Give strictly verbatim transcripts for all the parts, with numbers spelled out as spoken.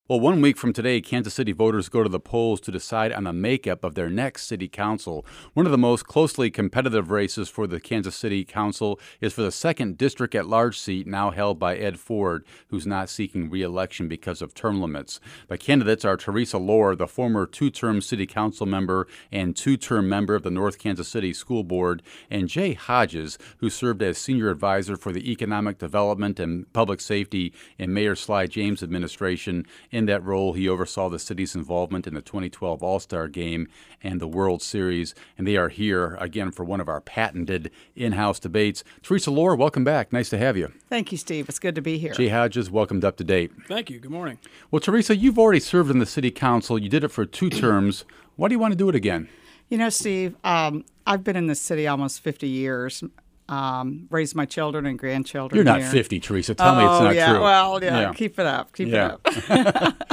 Well, one week from today, Kansas City voters go to the polls to decide on the makeup of their next city council. One of the most closely competitive races for the Kansas City Council is for the second district at-large seat, now held by Ed Ford, who's not seeking re-election because of term limits. The candidates are Teresa Lohr, the former two-term city council member and two-term member of the North Kansas City School Board, and Jay Hodges, who served as senior advisor for the Economic Development and Public Safety in Mayor Sly James' administration. In that role, he oversaw the city's involvement in the twenty twelve All-Star Game and the World Series, and they are here again for one of our patented in-house debates. Teresa Lohr, welcome back. Nice to have you. Thank you, Steve. It's good to be here. Jay Hodges, welcomed up to date. Thank you. Good morning. Well, Teresa, you've already served in the city council. You did it for two terms. Why do you want to do it again? You know, Steve, um, I've been in this city almost fifty years. Um, raised my children and grandchildren. You're not here. fifty, Teresa. Tell oh, me it's not yeah. true. Well, yeah, yeah. keep it up. Keep yeah. it up.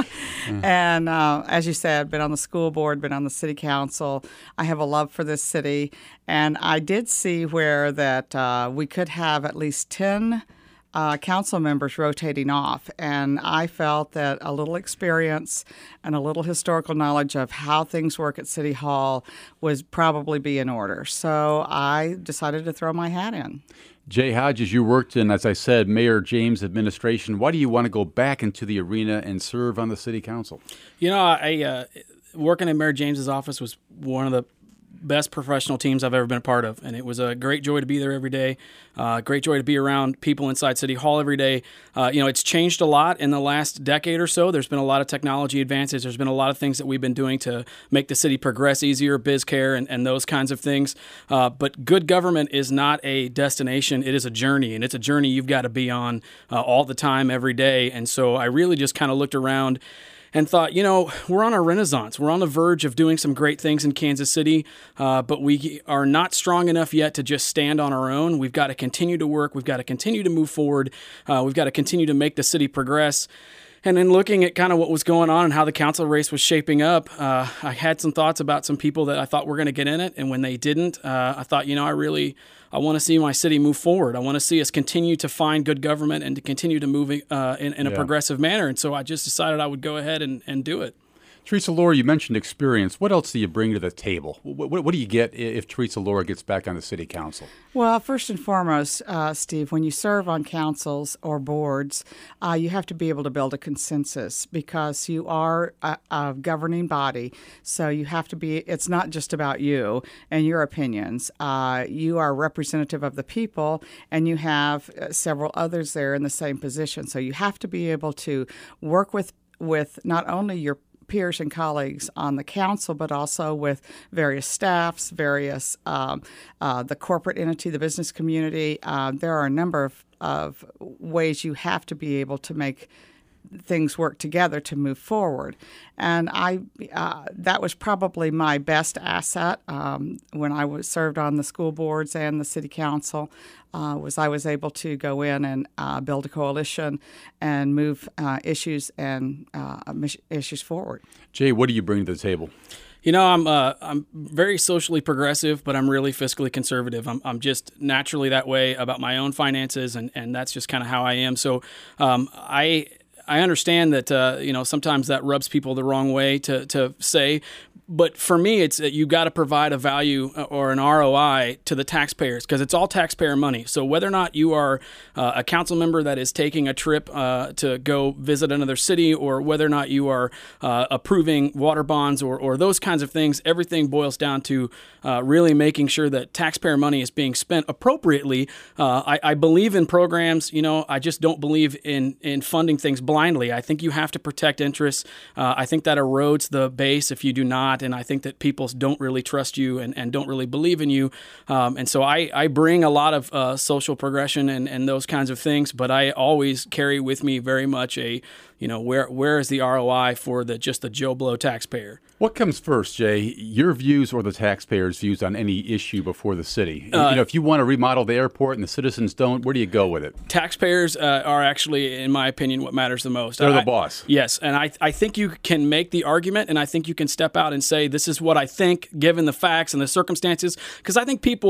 And uh, as you said, been on the school board, been on the city council. I have a love for this city. And I did see where that uh, we could have at least ten Uh, council members rotating off, and I felt that a little experience and a little historical knowledge of how things work at City Hall would probably be in order. So I decided to throw my hat in. Jay Hodges, you worked in, as I said, Mayor James' administration. Why do you want to go back into the arena and serve on the city council? You know, I uh, working in Mayor James's office was one of the best professional teams I've ever been a part of, and it was a great joy to be there every day. Uh, great joy to be around people inside City Hall every day. Uh, you know, it's changed a lot in the last decade or so. There's been a lot of technology advances. There's been a lot of things that we've been doing to make the city progress easier, biz care, and, and those kinds of things. Uh, but good government is not a destination. It is a journey, and it's a journey you've got to be on uh, all the time, every day. And so I really just kind of looked around and thought, you know, we're on a renaissance. We're on the verge of doing some great things in Kansas City, uh, but we are not strong enough yet to just stand on our own. We've got to continue to work. We've got to continue to move forward. Uh, we've got to continue to make the city progress. And then looking at kind of what was going on and how the council race was shaping up, uh, I had some thoughts about some people that I thought were going to get in it. And when they didn't, uh, I thought, you know, I really, I want to see my city move forward. I want to see us continue to find good government and to continue to move uh, in, in a yeah. progressive manner. And so I just decided I would go ahead and, and do it. Teresa Lohr, you mentioned experience. What else do you bring to the table? What, what, what do you get if Teresa Lohr gets back on the city council? Well, first and foremost, uh, Steve, when you serve on councils or boards, uh, you have to be able to build a consensus because you are a, a governing body. So you have to be, it's not just about you and your opinions. Uh, you are representative of the people, and you have uh, several others there in the same position. So you have to be able to work with, with not only your peers and colleagues on the council, but also with various staffs, various um, uh, the corporate entity, the business community. Uh, there are a number of, of ways you have to be able to make things work together to move forward. And I uh, that was probably my best asset um, when I was served on the school boards and the city council, uh, was I was able to go in and uh, build a coalition and move uh, issues and uh, issues forward. Jay, what do you bring to the table? You know, I'm uh, I'm very socially progressive, but I'm really fiscally conservative. I'm I'm just naturally that way about my own finances, and, and that's just kind of how I am. So um, I. I understand that, uh, you know, sometimes that rubs people the wrong way to, to say, but for me, it's that you got to provide a value or an R O I to the taxpayers because it's all taxpayer money. So whether or not you are uh, a council member that is taking a trip uh, to go visit another city, or whether or not you are uh, approving water bonds or, or those kinds of things, everything boils down to uh, really making sure that taxpayer money is being spent appropriately. Uh, I, I believe in programs. You know, I just don't believe in, in funding things blindly. I think you have to protect interests. Uh, I think that erodes the base if you do not. And I think that people don't really trust you and, and don't really believe in you. Um, and so I, I bring a lot of uh, social progression and, and those kinds of things, but I always carry with me very much a, you know, where where is the R O I for the just the Joe Blow taxpayer? What comes first, Jay? Your views or the taxpayers' views on any issue before the city? Uh, you know, if you want to remodel the airport and the citizens don't, where do you go with it? Taxpayers uh, are actually, in my opinion, what matters the most. They're I, the boss. Yes, and I I think you can make the argument, and I think you can step out and say, this is what I think, given the facts and the circumstances, because I think people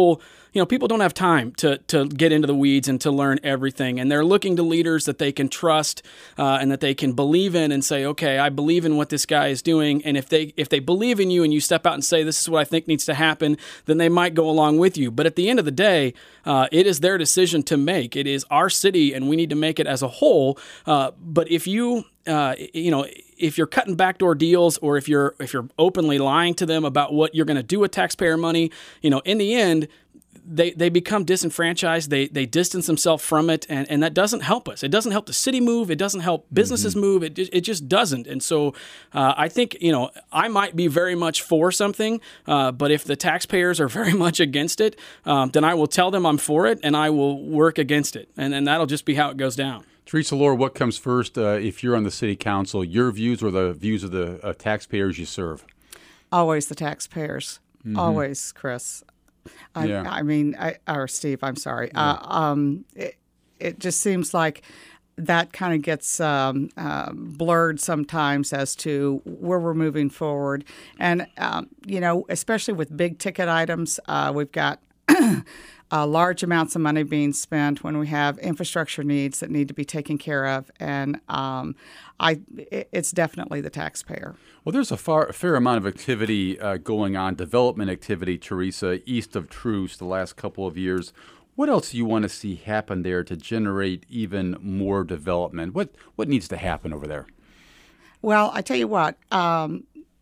you know, people don't have time to to get into the weeds and to learn everything, and they're looking to leaders that they can trust uh, and that they can believe in and say, okay, I believe in what this guy is doing, and if they if they believe in you and you step out and say, this is what I think needs to happen, then they might go along with you. But at the end of the day, uh, it is their decision to make. It is our city, and we need to make it as a whole. Uh, but if you Uh, you know, if you're cutting backdoor deals, or if you're if you're openly lying to them about what you're going to do with taxpayer money, you know, in the end, they they become disenfranchised. They they distance themselves from it, and, and that doesn't help us. It doesn't help the city move. It doesn't help businesses mm-hmm. move. It it just doesn't. And so uh, I think, you know, I might be very much for something, uh, but if the taxpayers are very much against it, um, then I will tell them I'm for it, and I will work against it, and and that'll just be how it goes down. Teresa Lohr, what comes first uh, if you're on the city council, your views or the views of the uh, taxpayers you serve? Always the taxpayers. Mm-hmm. Always, Chris. I, yeah. I mean, I, or Steve, I'm sorry. Yeah. Uh, um, it, it just seems like that kind of gets um, uh, blurred sometimes as to where we're moving forward. And, um, you know, especially with big ticket items, uh, we've got Uh, large amounts of money being spent when we have infrastructure needs that need to be taken care of, and um, I, it's definitely the taxpayer. Well, there's a, far, a fair amount of activity uh, going on, development activity, Teresa, east of Troost the last couple of years. What else do you want to see happen there to generate even more development? What what needs to happen over there? Well, I tell you what. Um,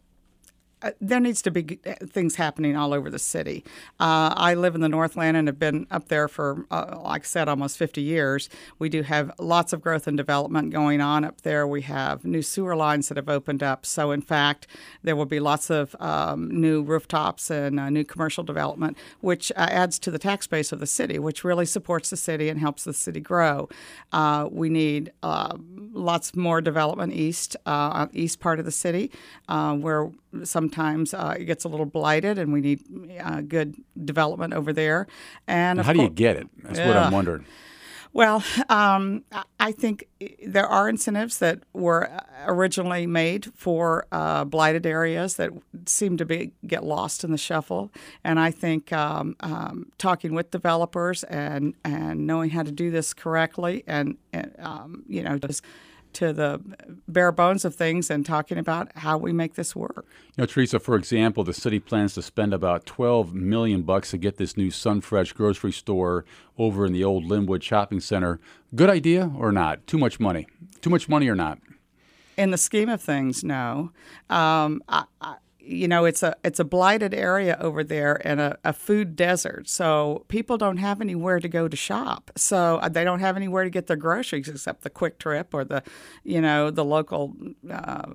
Uh, there needs to be things happening all over the city. Uh, I live in the Northland and have been up there for, uh, like I said, almost fifty years. We do have lots of growth and development going on up there. We have new sewer lines that have opened up. So, in fact, there will be lots of um, new rooftops and uh, new commercial development, which uh, adds to the tax base of the city, which really supports the city and helps the city grow. Uh, we need uh, lots more development east, uh, east part of the city, uh, where sometimes uh, it gets a little blighted, and we need uh, good development over there. And how do you get it? That's yeah. what I'm wondering. Well, um, I think there are incentives that were originally made for uh, blighted areas that seem to be get lost in the shuffle. And I think um, um, talking with developers and, and knowing how to do this correctly, and, and um, you know, just to the bare bones of things and talking about how we make this work. You know, Teresa, for example, the city plans to spend about twelve million bucks to get this new Sunfresh grocery store over in the old Linwood Shopping Center. Good idea or not? Too much money? Too much money or not? In the scheme of things, no. Um, I, I, you know, it's a it's a blighted area over there and a, a food desert. So people don't have anywhere to go to shop. So they don't have anywhere to get their groceries except the Quick Trip or the, you know, the local uh,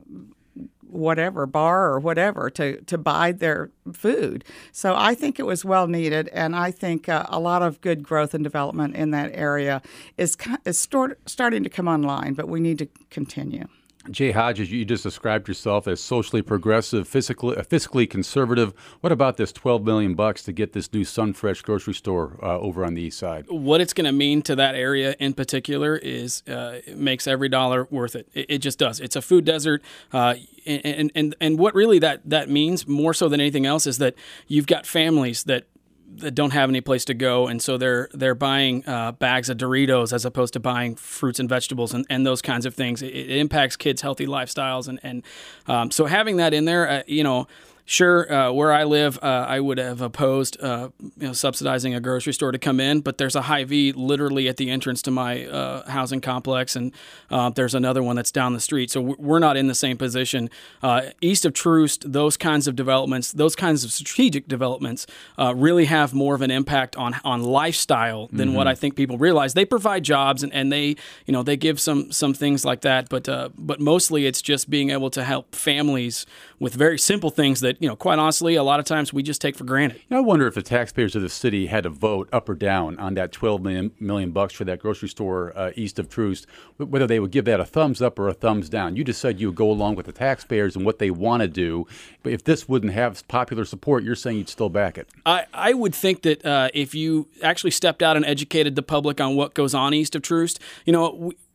whatever bar or whatever to, to buy their food. So I think it was well needed, and I think uh, a lot of good growth and development in that area is is start, starting to come online, but we need to continue. Jay Hodges, you just described yourself as socially progressive, fiscally, uh, fiscally conservative. What about this twelve million bucks to get this new Sunfresh grocery store uh, over on the east side? What it's going to mean to that area in particular is uh, it makes every dollar worth it. It, it just does. It's a food desert, uh, and and and what really that that means more so than anything else is that you've got families that. that don't have any place to go, and so they're they're buying uh, bags of Doritos as opposed to buying fruits and vegetables and, and those kinds of things. It, it impacts kids' healthy lifestyles, and and um, so having that in there, uh, you know. Sure, uh, where I live, uh, I would have opposed uh, you know, subsidizing a grocery store to come in, but there's a Hy-Vee literally at the entrance to my uh, housing complex, and uh, there's another one that's down the street. So we're not in the same position. Uh, east of Troost, those kinds of developments, those kinds of strategic developments uh, really have more of an impact on on lifestyle than mm-hmm. what I think people realize. They provide jobs, and, and they you know they give some some things like that, but uh, but mostly it's just being able to help families with very simple things that, you know, quite honestly, a lot of times we just take for granted. Now, I wonder if the taxpayers of the city had to vote up or down on that twelve million, million bucks for that grocery store uh, east of Troost, whether they would give that a thumbs up or a thumbs down. You just said you would go along with the taxpayers and what they want to do. But if this wouldn't have popular support, you're saying you'd still back it. I, I would think that uh, if you actually stepped out and educated the public on what goes on east of Troost, you know, we,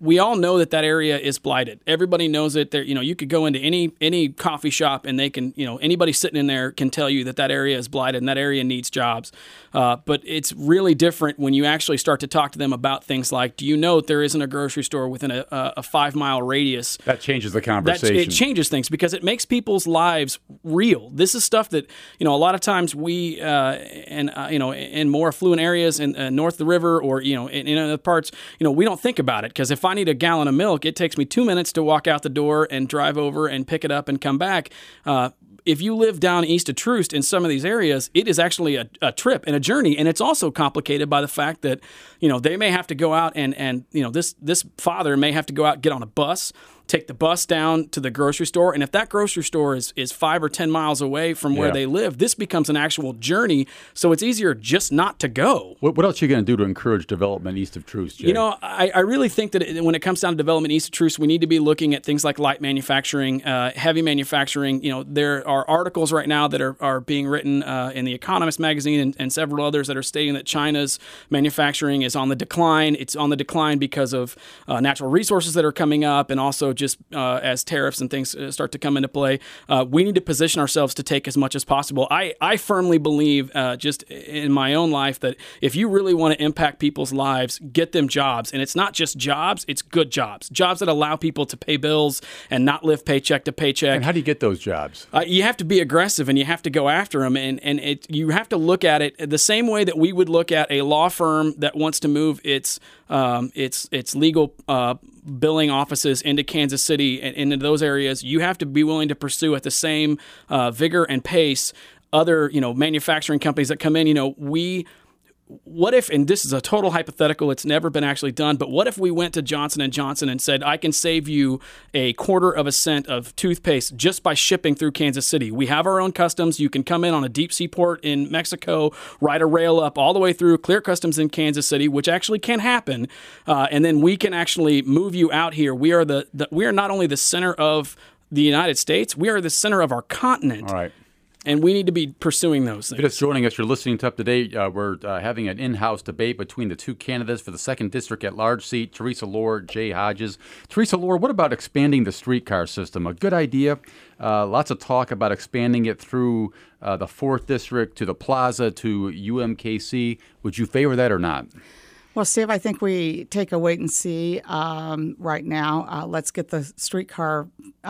we all know that that area is blighted. Everybody knows it. There, you know, you could go into any any coffee shop and they can, you know, anybody sitting in there can tell you that that area is blighted and that area needs jobs. Uh, but it's really different when you actually start to talk to them about things like, do you know that there isn't a grocery store within a, a five mile radius? That changes the conversation. That, it changes things because it makes people's lives real. This is stuff that, you know, a lot of times we, uh, and uh, you know, in more affluent areas in uh, north of the river or, you know, in, in other parts, you know, we don't think about it because if I need a gallon of milk, it takes me two minutes to walk out the door and drive over and pick it up and come back. Uh, If you live down east of Troost in some of these areas, it is actually a, a trip and a journey, and it's also complicated by the fact that, you know, they may have to go out and, and you know, this this father may have to go out and get on a bus, take the bus down to the grocery store, and if that grocery store is, is five or ten miles away from where yeah. they live, this becomes an actual journey, so it's easier just not to go. What, what else are you going to do to encourage development east of Troost, Jay? You know, I, I really think that it, when it comes down to development east of Troost, we need to be looking at things like light manufacturing, uh, heavy manufacturing. You know, there are articles right now that are, are being written uh, in The Economist magazine and, and several others that are stating that China's manufacturing is on the decline. It's on the decline because of uh, natural resources that are coming up and also just uh, as tariffs and things start to come into play. Uh, we need to position ourselves to take as much as possible. I, I firmly believe, uh, just in my own life, that if you really want to impact people's lives, get them jobs. And it's not just jobs, it's good jobs. Jobs that allow people to pay bills and not live paycheck to paycheck. And how do you get those jobs? Uh, you have to be aggressive and you have to go after them. And, and it, you have to look at it the same way that we would look at a law firm that wants to move its um, its its legal uh, billing offices into Kansas City and into those areas. You have to be willing to pursue at the same uh, vigor and pace other, you know, manufacturing companies that come in. You know, we... What if, and this is a total hypothetical, it's never been actually done, but what if we went to Johnson and Johnson and said, I can save you a quarter of a cent of toothpaste just by shipping through Kansas City. We have our own customs. You can come in on a deep sea port in Mexico, ride a rail up all the way through, clear customs in Kansas City, which actually can happen, uh, and then we can actually move you out here. We are the, the we are not only the center of the United States, we are the center of our continent. All right. And we need to be pursuing those things. If you're just joining us, you're listening to Up to Date. Uh, we're uh, having an in-house debate between the two candidates for the second District at-large seat, Teresa Lohr, Jay Hodges. Teresa Lohr, what about expanding the streetcar system? A good idea. Uh, lots of talk about expanding it through uh, the fourth District to the Plaza to U M K C. Would you favor that or not? Well, Steve, I think we take a wait and see um, right now. Uh, let's get the streetcar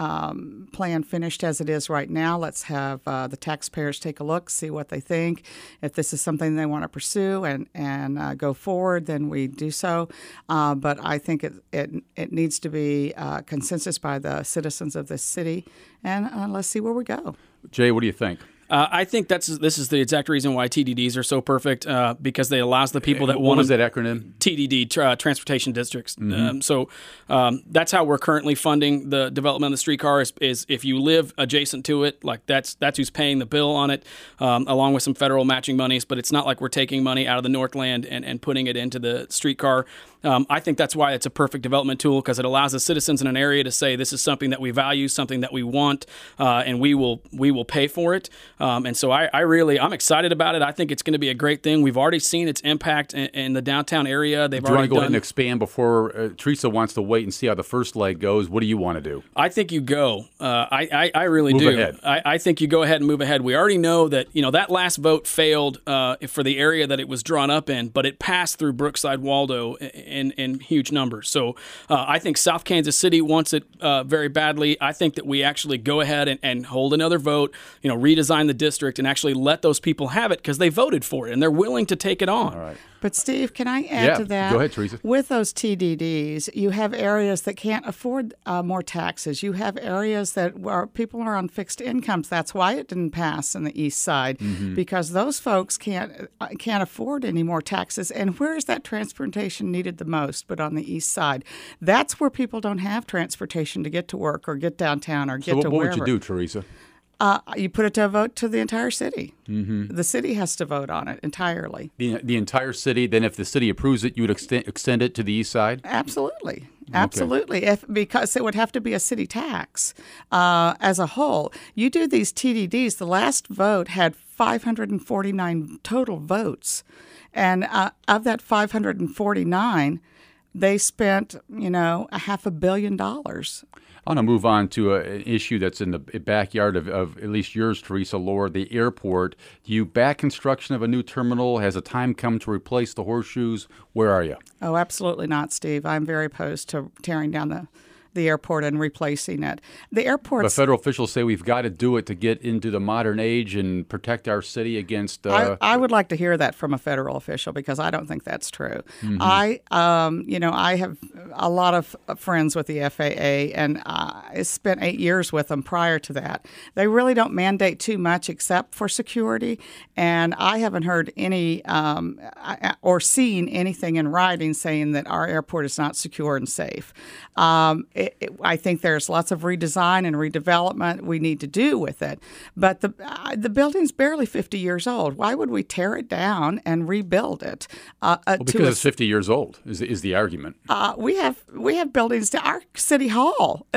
um, plan finished as it is right now. Let's have uh, the taxpayers take a look, see what they think. If this is something they want to pursue and, and uh, go forward, then we do so. Uh, but I think it, it, it needs to be uh, consensus by the citizens of this city. And uh, let's see where we go. Jay, what do you think? Uh, I think that's this is the exact reason why T D Ds are so perfect, uh, because they allows the people that what want was that acronym? T D D, uh, transportation districts. Mm-hmm. Um, so um, that's how we're currently funding the development of the streetcar. Is, is if you live adjacent to it, like that's that's who's paying the bill on it, um, along with some federal matching monies. But it's not like we're taking money out of the Northland and, and putting it into the streetcar. Um, I think that's why it's a perfect development tool, because it allows the citizens in an area to say this is something that we value, something that we want, uh, and we will we will pay for it. Um, and so I, I really I'm excited about it. I think it's going to be a great thing. We've already seen its impact in, in the downtown area. They've do you already want to go done, ahead and expand before uh, Teresa wants to wait and see how the first leg goes? What do you want to do? I think you go. Uh, I, I I really move do. Ahead. I, I think you go ahead and move ahead. We already know that you know that last vote failed uh, for the area that it was drawn up in, but it passed through Brookside Waldo in in huge numbers. So uh, I think South Kansas City wants it uh, very badly. I think that we actually go ahead and, and hold another vote, you know, redesign the district and actually let those people have it because they voted for it and they're willing to take it on. All right. But, Steve, can I add yeah, to that? Go ahead, Teresa. With those T D Ds, you have areas that can't afford uh, more taxes. You have areas that where people are on fixed incomes. That's why it didn't pass in the east side, mm-hmm. because those folks can't uh, can't afford any more taxes. And where is that transportation needed the most? But on the east side. That's where people don't have transportation to get to work or get downtown or get so what, to what wherever. What would you do, Teresa? Uh, you put it to a vote to the entire city. Mm-hmm. The city has to vote on it entirely. The the entire city. Then, if the city approves it, you would extend extend it to the east side. Absolutely, absolutely. Okay. If because it would have to be a city tax uh, as a whole. You do these T D Ds. The last vote had five hundred forty-nine total votes, and uh, of that five hundred forty-nine. they spent, you know, a half a billion dollars. I want to move on to a, an issue that's in the backyard of, of at least yours, Teresa Lohr, the airport. Do you back construction of a new terminal? Has a time come to replace the horseshoes? Where are you? Oh, absolutely not, Steve. I'm very opposed to tearing down the the airport and replacing it. The airport. But federal officials say we've got to do it to get into the modern age and protect our city against. Uh, I, I would like to hear that from a federal official because I don't think that's true. Mm-hmm. I, um, you know, I have a lot of friends with the F A A, and I spent eight years with them prior to that. They really don't mandate too much except for security, and I haven't heard any um, or seen anything in writing saying that our airport is not secure and safe. Um, it, it, I think there's lots of redesign and redevelopment we need to do with it, but the uh, the building's barely fifty years old. Why would we tear it down and rebuild it? Uh, uh, well, because it's fifty years old is is the argument. Uh, we have we have buildings. Our city hall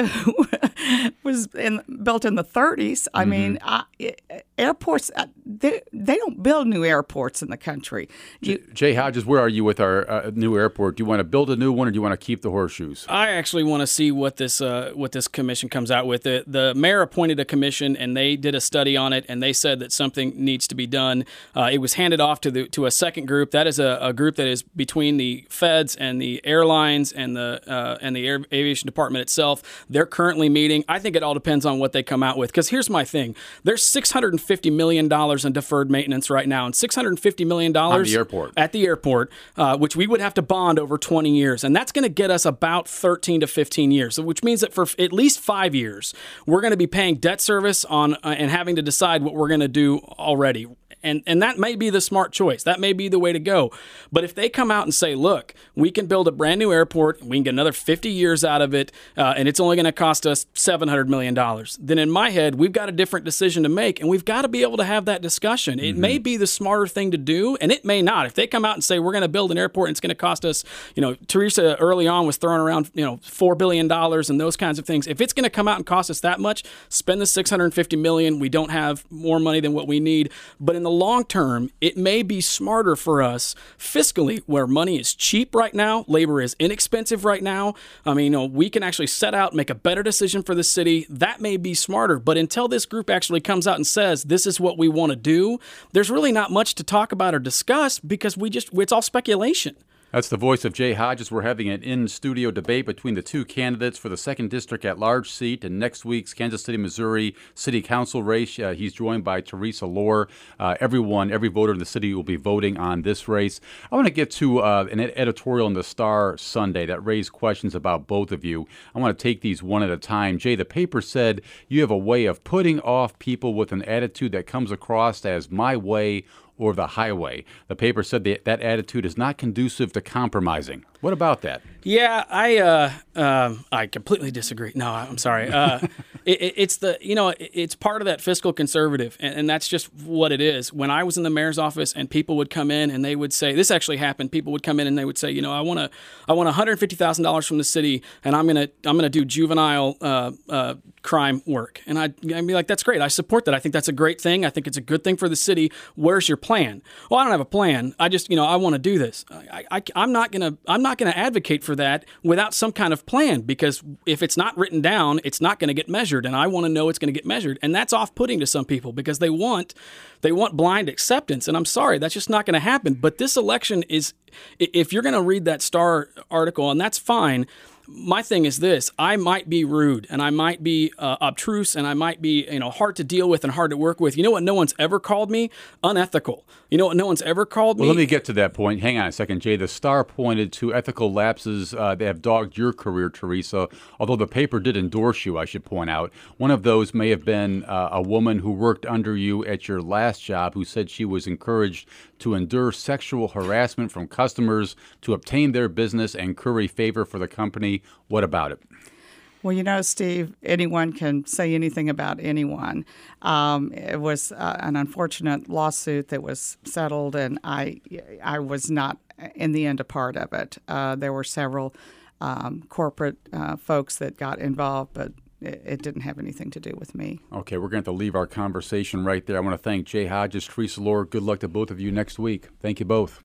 was in, built in the thirties. I mm-hmm. mean, uh, airports uh, they they don't build new airports in the country. You, Jay Hodges, where are you with our uh, new airport? Do you want to build a new one, or do you want to keep the horseshoes? I actually want to see what this uh, what this commission comes out with. The, the mayor appointed a commission, and they did a study on it, and they said that something needs to be done. Uh, it was handed off to the to a second group. That is a, a group that is between the feds and the airlines and the uh, and the Air, aviation department itself. They're currently meeting. I think it all depends on what they come out with. Because here's my thing: there's six hundred fifty million dollars in deferred maintenance right now, and six hundred fifty million dollars at the airport, at the airport, uh, which we would have to bond over twenty years, and that's going to get us about thirteen to fifteen years, which means that for at least five years, we're going to be paying debt service on uh, and having to decide what we're going to do already. And and that may be the smart choice. That may be the way to go. But if they come out and say, look, we can build a brand new airport, we can get another fifty years out of it, uh, and it's only going to cost us seven hundred million dollars, then in my head, we've got a different decision to make, and we've got to be able to have that discussion. It mm-hmm. may be the smarter thing to do, and it may not. If they come out and say, we're going to build an airport and it's going to cost us, you know, Teresa early on was throwing around, you know, four billion dollars and those kinds of things. If it's going to come out and cost us that much, spend the six hundred fifty million dollars. We don't have more money than what we need. But in the long term, it may be smarter for us fiscally, where money is cheap right now, labor is inexpensive right now. I mean, you know, we can actually set out and make a better decision for the city. That may be smarter. But until this group actually comes out and says, this is what we want to do, there's really not much to talk about or discuss because we just, it's all speculation. That's the voice of Jay Hodges. We're having an in-studio debate between the two candidates for the second District at-large seat in next week's Kansas City, Missouri City Council race. Uh, he's joined by Teresa Lohr. Uh, everyone, every voter in the city will be voting on this race. I want to get to uh, an editorial in the Star Sunday that raised questions about both of you. I want to take these one at a time. Jay, the paper said you have a way of putting off people with an attitude that comes across as my way or the highway. The paper said that that attitude is not conducive to compromising. What about that? Yeah, I uh, uh, I completely disagree. No, I'm sorry. Uh, it, it's the you know it's part of that fiscal conservative, and, and that's just what it is. When I was in the mayor's office, and people would come in and they would say, this actually happened. People would come in and they would say, you know, I want to I want one hundred fifty thousand dollars from the city, and I'm gonna I'm gonna do juvenile uh, uh, crime work, and I'd, I'd be like, that's great. I support that. I think that's a great thing. I think it's a good thing for the city. Where's your plan? Well, I don't have a plan. I just you know I want to do this. I, I I'm not gonna I'm not going to advocate for that without some kind of plan, because if it's not written down, it's not going to get measured, and I want to know it's going to get measured, and that's off-putting to some people because they want they want blind acceptance, and I'm sorry, that's just not going to happen. But this election is, if you're going to read that Star article, and that's fine, my thing is this: I might be rude, and I might be uh, obtruse, and I might be, you know, hard to deal with and hard to work with. You know what no one's ever called me? Unethical. You know what no one's ever called me? Well, let me get to that point. Hang on a second, Jay. The Star pointed to ethical lapses uh, that have dogged your career, Teresa, although the paper did endorse you, I should point out. One of those may have been uh, a woman who worked under you at your last job who said she was encouraged to endure sexual harassment from customers to obtain their business and curry favor for the company. What about it? Well, you know, Steve, anyone can say anything about anyone. Um, it was uh, an unfortunate lawsuit that was settled, and I, I was not, in the end, a part of it. Uh, there were several um, corporate uh, folks that got involved, but it, it didn't have anything to do with me. Okay, we're going to have to leave our conversation right there. I want to thank Jay Hodges, Teresa Lohr. Good luck to both of you next week. Thank you both.